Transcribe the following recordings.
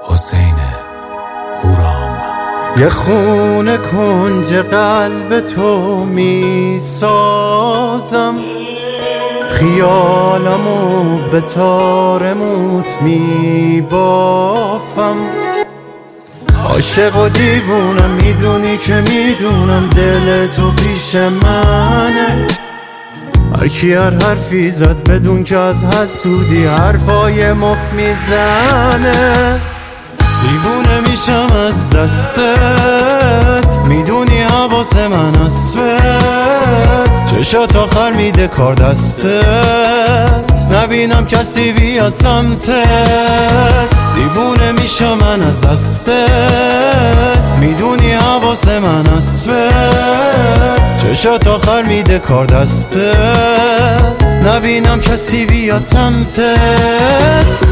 حسین هورام. یه خونه کنج قلب تو می سازم، خیالمو به تار موت می بافم. عاشق و دیوونم، میدونی که میدونم دل تو پیش منه. هر کی هر حرفی زد بدون که از حسودی حرفای مفت میزنه. دیوونه میشم از دستت، میدونی حواس من اسبت. چشات آخر میده کار دستت، نبینم کسی بیاد سمتت. دیوونه میشم من از دستت، میدونی حواس من اسبت. چشات آخر میده کار دستت، نبینم کسی بیاد سمتت.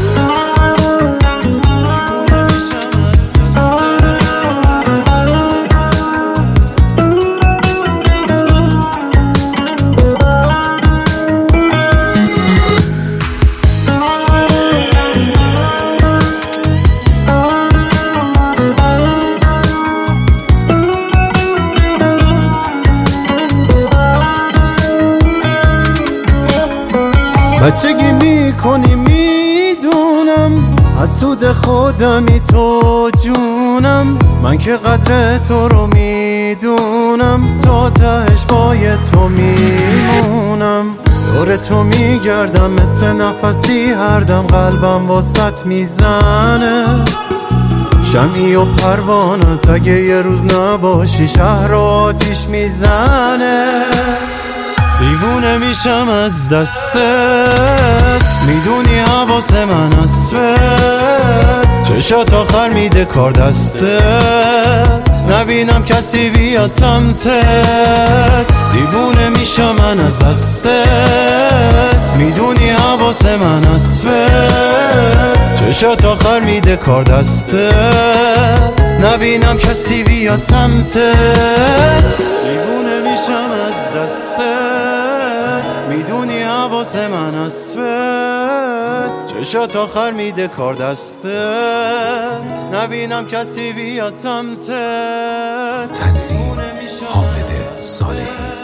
بچگی میکنی میدونم، حسود خودمی تو جونم. من که قدر تو رو میدونم، تا تهش پای تو میمونم. دور تو میگردم مثل نفسی، هر دم قلبم واسط میزنه. شمعی و پروانت اگه یه روز نباشی شهر آتیش میزنه. دیوونه میشم از دستت، میدونی حواس من اسبت. چشات آخر میده کار دستت، نبینم کسی بیاد سمتت. دیوونه میشم من از دستت، میدونی حواس من اسبت. چشات آخر میده کار دستت، نبینم کسی بیاد سمتت. دیوونه میشم از دستت، میدونی حواس من اسبت. چشات آخر میده کار دستت، نبینم کسی بیاد سمتت. تنظیم حامد صالحی.